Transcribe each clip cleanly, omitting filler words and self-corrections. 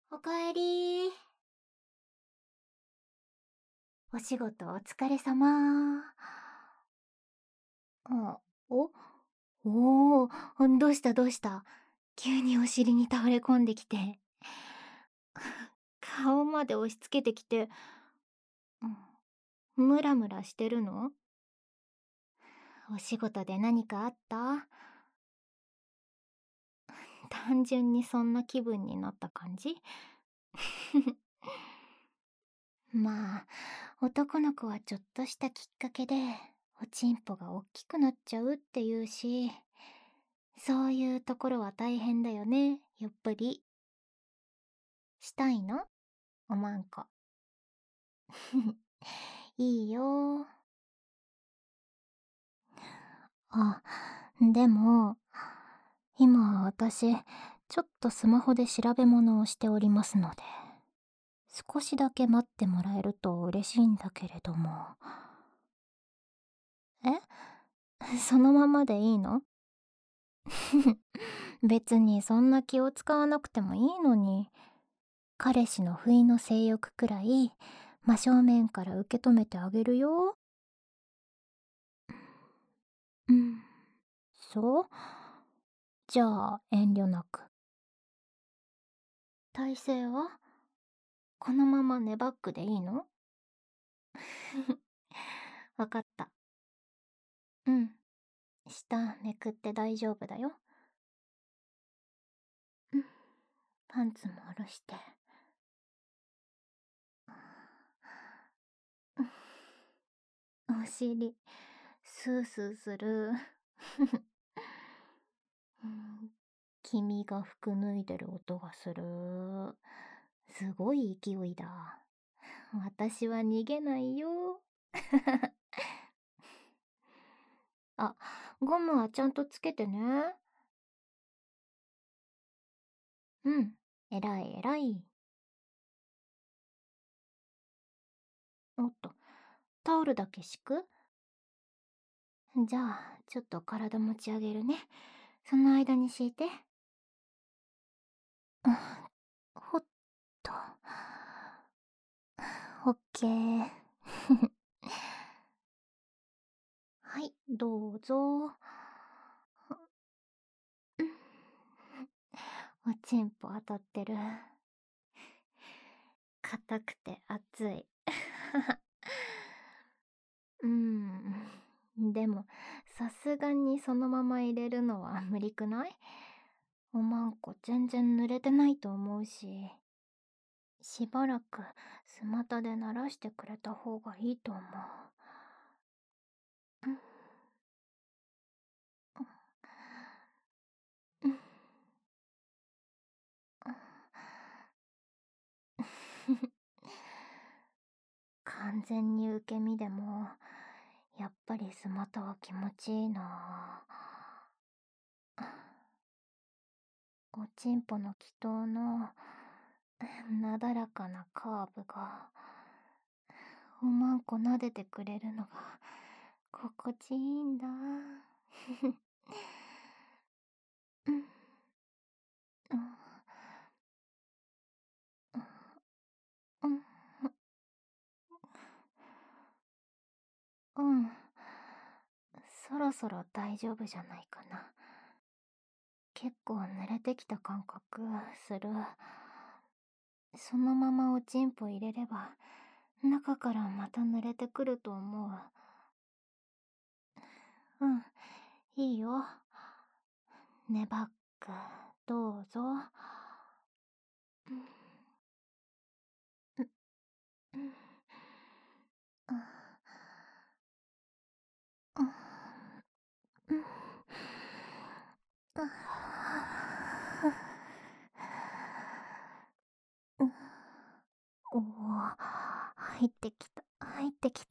おかえり。お仕事お疲れ様。あ、どうしたどうした。急にお尻に倒れ込んできて。顔まで押し付けてきて、ムラムラしてるの？お仕事で何かあった？単純にそんな気分になった感じ？まあ、男の子はちょっとしたきっかけで、おちんぽがおっきくなっちゃうっていうし、そういうところは大変だよね、やっぱり。したいの？おまんこ。いいよ。あ、でも、今私、ちょっとスマホで調べ物をしておりますので、少しだけ待ってもらえると嬉しいんだけれども。そのままでいいの？別にそんな気を使わなくてもいいのに。彼氏の不意の性欲くらい真正面から受け止めてあげるよ。うん、そう？じゃあ遠慮なく。体勢はこのままネバックでいいの？わかった。うん。下めくって大丈夫だよ。うん。パンツも下ろして。お尻、スースーする。うん、君が服脱いでる音がする。すごい勢いだ。私は逃げないよ。あ、ゴムはちゃんとつけてね。うん、えらいえらい。おっと、タオルだけ敷く？じゃあ、ちょっと体持ち上げるね。その間に敷いて。うん、ほっと。オッケー。はい、どうぞ。おちんぽ当たってる。硬くて熱い。でも、さすがにそのまま入れるのは無理くない？おまんこ全然濡れてないと思うし、しばらくスマタで慣らしてくれた方がいいと思う。完全に受け身でも、やっぱりスマタは気持ちいいな。おちんぽの気筒のなだらかなカーブが、おまんこ撫でてくれるのが心地いいんだ。うん、うん、うん、うん。そろそろ大丈夫じゃないかな。結構濡れてきた感覚する。そのままおちんぽ入れれば、中からまた濡れてくると思う。うん、いいよ。ねばっく、どうぞ。うん、うん、うん、うん、うん、うん、おお、入ってきた、入ってきた。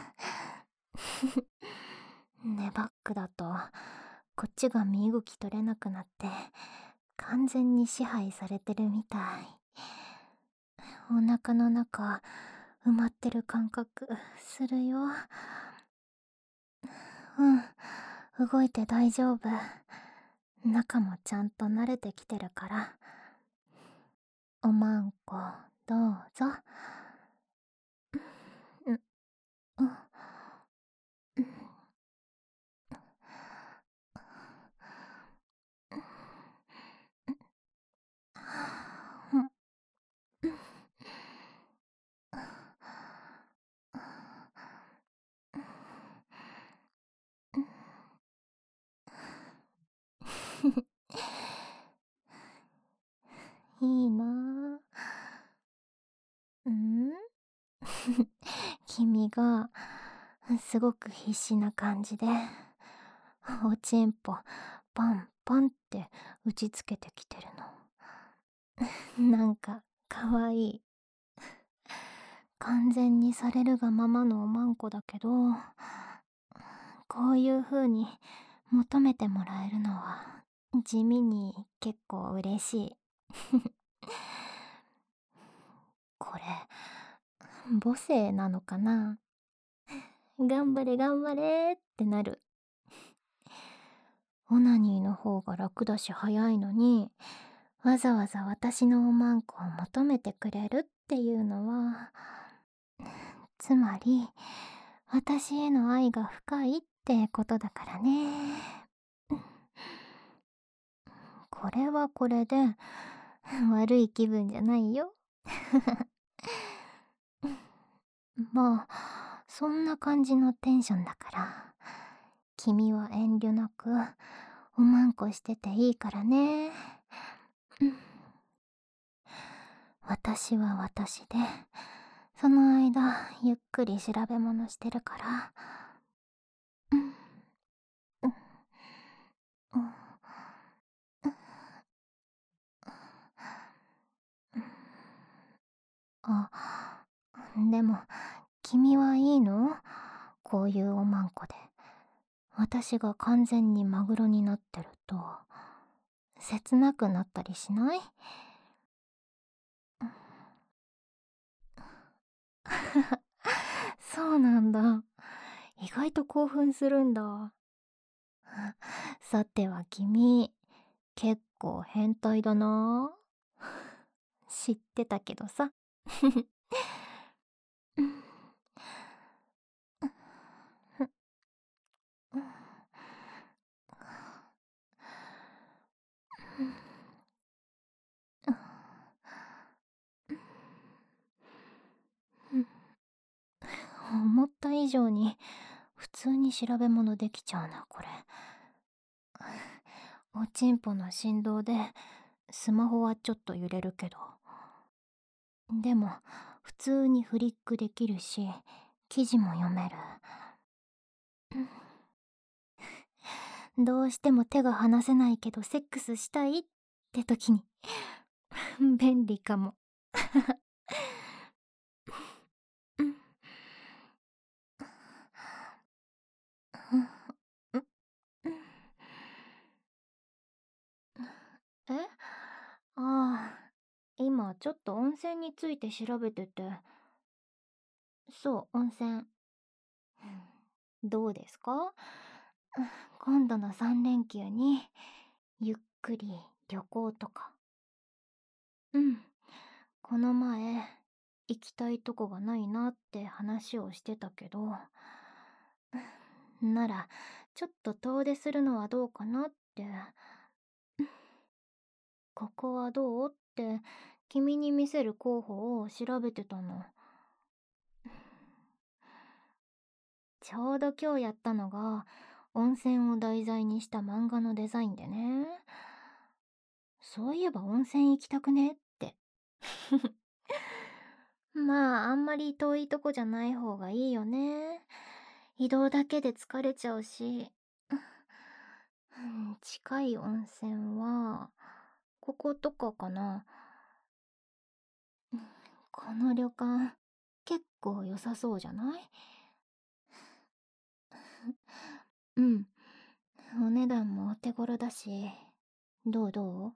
ねバックだと、こっちが身動き取れなくなって、完全に支配されてるみたい。お腹の中、埋まってる感覚、するよ。うん、動いて大丈夫。中もちゃんと慣れてきてるから。 おまんこ、どうぞ。う、う、いいなぁ。ん君が、すごく必死な感じで、おちんぽ、パンパンって打ちつけてきてるの。なんか、かわいい。完全にされるがままのおまんこだけど、こういう風に求めてもらえるのは、地味に結構嬉しい。これ、母性なのかな。頑張れ頑張れってなる。オナニーの方が楽だし早いのに、わざわざ私のおまんこを求めてくれるっていうのは、つまり、私への愛が深いってことだからね。これはこれで、悪い気分じゃないよ。まあ、そんな感じのテンションだから、君は遠慮なく、おまんこしてていいからね。私は私で、その間、ゆっくり調べ物してるから。うん、うん、うん、あ、でも、君はいいの？こういうおまんこで。私が完全にマグロになってると、切なくなったりしない？そうなんだ。意外と興奮するんだ。さては君、結構変態だな。知ってたけどさ。思った以上に普通に調べ物できちゃうな、これ。おちんぽの振動でスマホはちょっと揺れるけど。でも普通にフリックできるし、記事も読める。どうしても手が離せないけどセックスしたいって時に便利かも。え、ああ、今ちょっと温泉について調べてて。そう、温泉。どうですか？今度の3連休にゆっくり旅行とか。うん、この前行きたいとこがないなって話をしてたけど、ならちょっと遠出するのはどうかなって。ここはどうって君に見せる候補を調べてたの。ちょうど今日やったのが温泉を題材にした漫画のデザインでね。そういえば温泉行きたくねって。まああんまり遠いとこじゃない方がいいよね。移動だけで疲れちゃうし。近い温泉はこことかかな。この旅館結構良さそうじゃない？うん、お値段もお手頃だし。どう？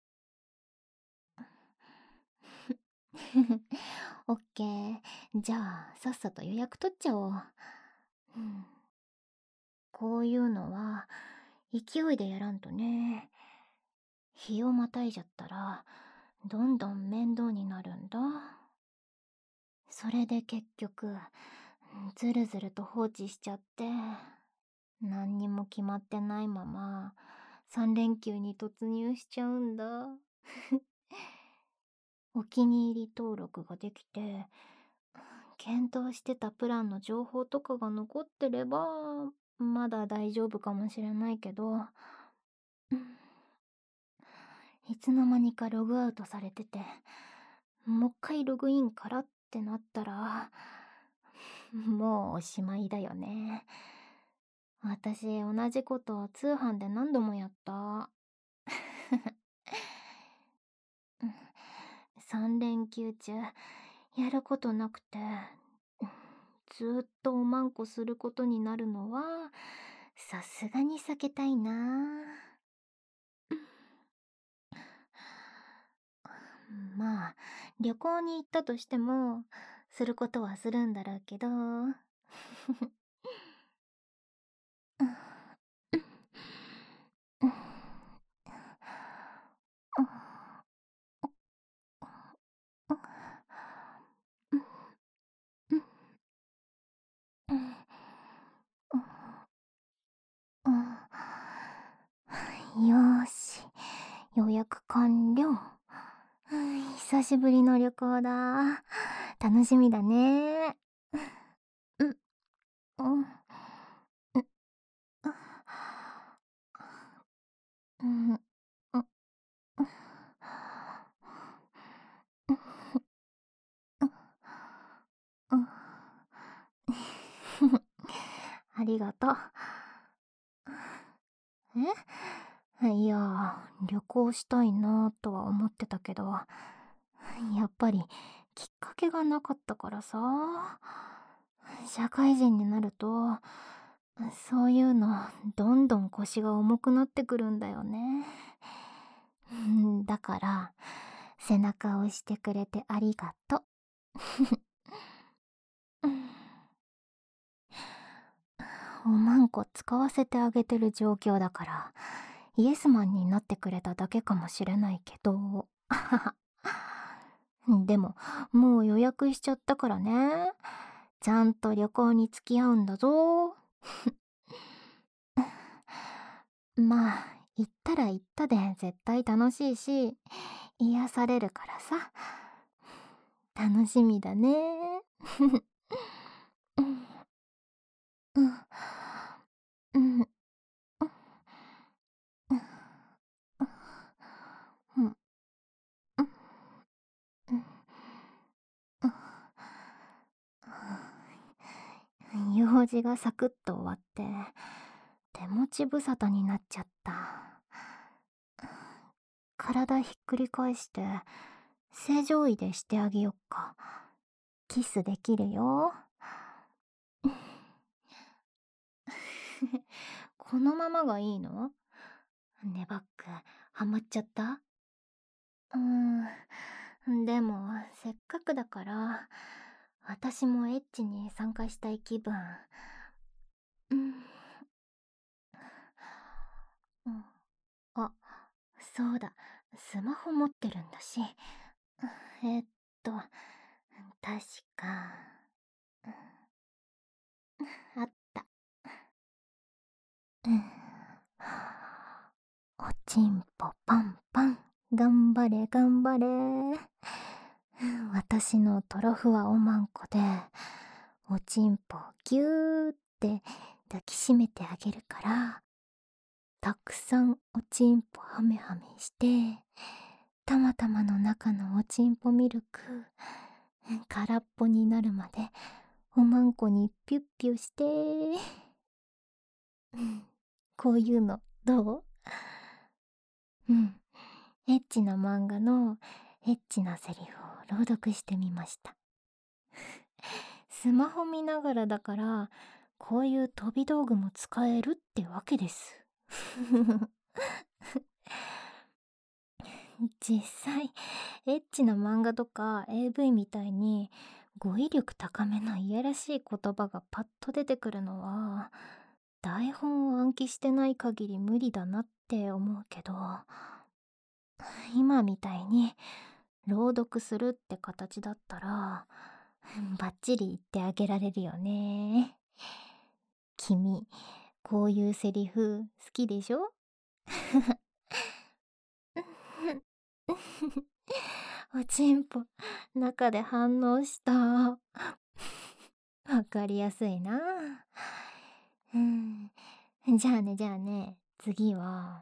オッケー。じゃあさっさと予約取っちゃおう。うん、こういうのは勢いでやらんとね。日をまたいじゃったらどんどん面倒になるんだ。それで結局、ずるずると放置しちゃって、何にも決まってないまま、3連休に突入しちゃうんだ。お気に入り登録ができて、検討してたプランの情報とかが残ってれば、まだ大丈夫かもしれないけど、いつの間にかログアウトされてて、もう一回ログインからってなったら、もうおしまいだよね。私、同じことを通販で何度もやった。3連休中、やることなくて、ずーっとおまんこすることになるのは、さすがに避けたいな。まあ、旅行に行ったとしても、することはするんだろうけど。よーし、予約完了。久しぶりの旅行だ。楽しみだね。うん、うん、うん、うん、うん。ありがとう。いや、旅行したいなとは思ってたけど、やっぱりきっかけがなかったからさ。社会人になると、そういうのどんどん腰が重くなってくるんだよね。だから、背中を押してくれてありがとう。おまんこ使わせてあげてる状況だから、イエスマンになってくれただけかもしれないけど。でも、もう予約しちゃったからね。ちゃんと旅行に付き合うんだぞ。まあ、行ったら行ったで絶対楽しいし、癒されるからさ。楽しみだね。うん、うん、うん、うん、うん、用事がサクッと終わって、手持ち無沙汰になっちゃった。体ひっくり返して、正常位でしてあげよっか。キスできるよ。このままがいいの？ねバック、ハマっちゃった？でも、せっかくだから、私もエッチに参加したい気分。うん。うん、あ、そうだ、スマホ持ってるんだし。えっと、確か、あった。うん、おちんぽパンパン。頑張れ頑張れ。私のトロフはおまんこで、おちんぽぎゅーって抱きしめてあげるから、たくさんおちんぽはめはめして、たまたまの中のおちんぽミルク、空っぽになるまでおまんこにピュッピュして。こういうのどう？うん。エッチな漫画のエッチなセリフを朗読してみました。スマホ見ながらだから、こういう飛び道具も使えるってわけです。実際、エッチな漫画とか AV みたいに語彙力高めのいやらしい言葉がパッと出てくるのは、台本を暗記してない限り無理だなって思うけど、今みたいに朗読するって形だったら、バッチリ言ってあげられるよね。君、こういうセリフ好きでしょ？おちんぽ、中で反応した。わかりやすいな。うん。じゃあね、次は、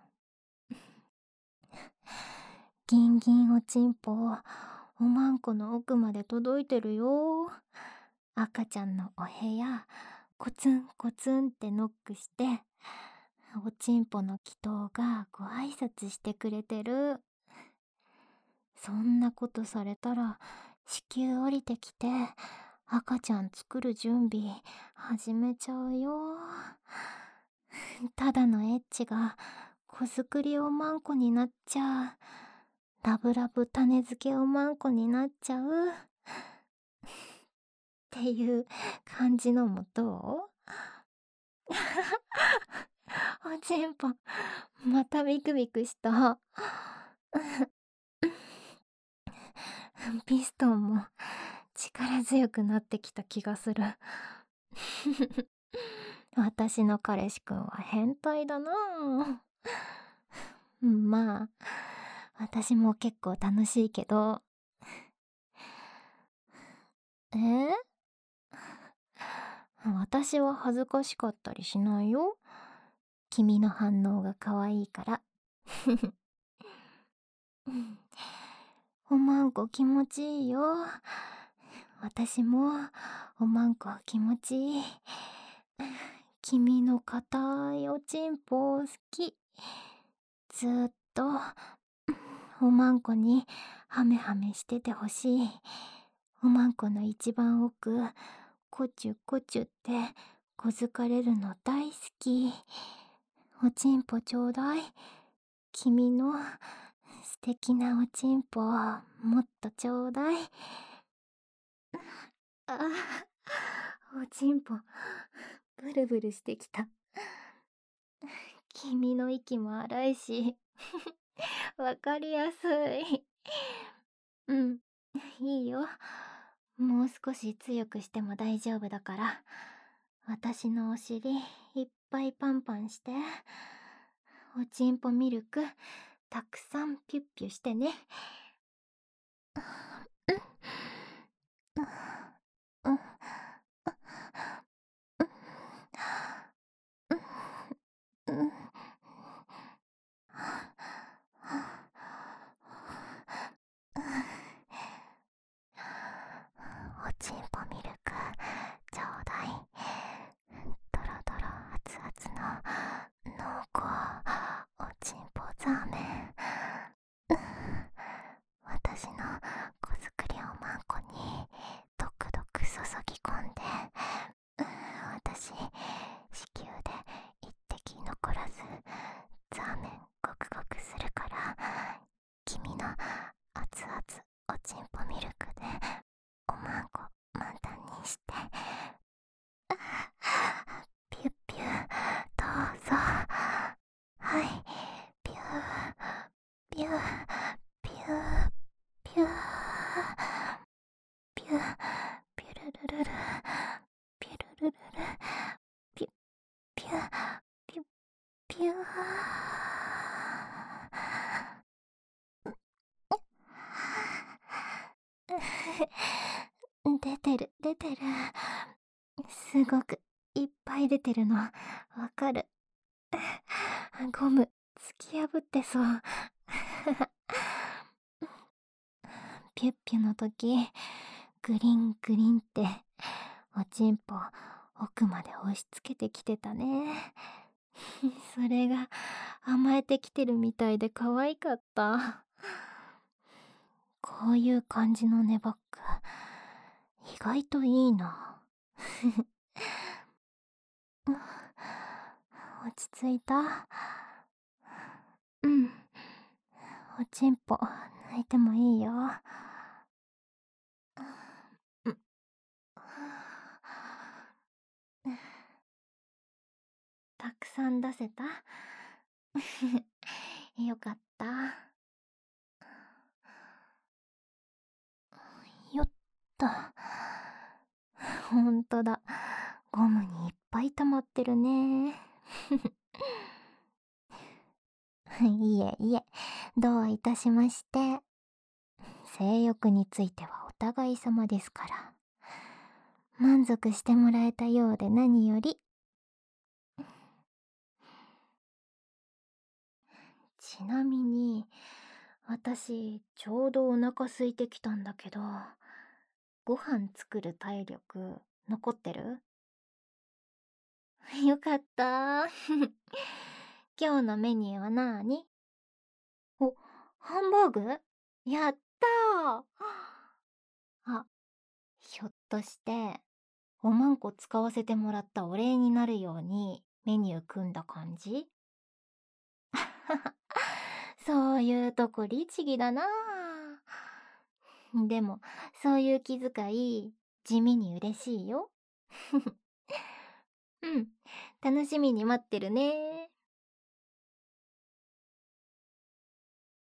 ギンギンおちんぽ、おまんこの奥まで届いてるよ。赤ちゃんのお部屋、コツンコツンってノックして、おちんぽの祈祷がご挨拶してくれてる。そんなことされたら、子宮降りてきて、赤ちゃん作る準備始めちゃうよ。ただのエッチが子作りおまんこになっちゃう。ラブラブ種付けおまんこになっちゃう。っていう感じのもどう？おちんぽ、またビクビクした。ピストンも力強くなってきた気がする。私の彼氏くんは変態だなぁ。まあ、私も結構楽しいけど。え？私は恥ずかしかったりしないよ。君の反応が可愛いから。おまんこ気持ちいいよ。私もおまんこ気持ちいい。君の硬いおちんぽ好き。ずーっとおまんこにハメハメしててほしい。おまんこの一番奥、コチュコチュってこづかれるの大好き。おちんぽちょうだい。君の素敵なおちんぽもっとちょうだい。あ、おちんぽブルブルしてきた。君の息も荒いしわかりやすい。うん、いいよ。もう少し強くしても大丈夫だから。私のお尻いっぱいパンパンして。おちんぽミルクたくさんピュッピュしてね。おちんぽミルクちょうだい。ドロドロ熱々の濃厚おちんぽザーメン。私の子作りおまんこにドクドク注ぎ込んで、私子宮で一滴残らずザーメンゴクゴクするから、君の熱々おちんぽミルクでおまんこ満タンにして、ピュッピュどうぞ。はい、ピューピューピューピューピューピュルルルルピュルルルルピュッピューピュッピュー出てる出てる。すごくいっぱい出てるのわかる。ゴム突き破ってそう。ピュッピュの時グリングリンっておちんぽ奥まで押し付けてきてたね。それが甘えてきてるみたいで可愛かった。こういう感じのネバック意外といいな。落ち着いた？うん、おちんぽ泣いてもいいよ。たくさん出せた？よかった。 と。ほんとだ。ゴムにいっぱい溜まってるね。いえいえ、どういたしまして。性欲についてはお互い様ですから。満足してもらえたようで何より。ちなみに、私、ちょうどお腹空いてきたんだけど、ご飯作る体力残ってる？よかった。今日のメニューはなーに？お、ハンバーグ？やったー。あ、ひょっとして、おまんこ使わせてもらったお礼になるようにメニュー組んだ感じ？そういうとこ律儀だなあ。でも、そういう気遣い、地味に嬉しいよ。うん、楽しみに待ってるね。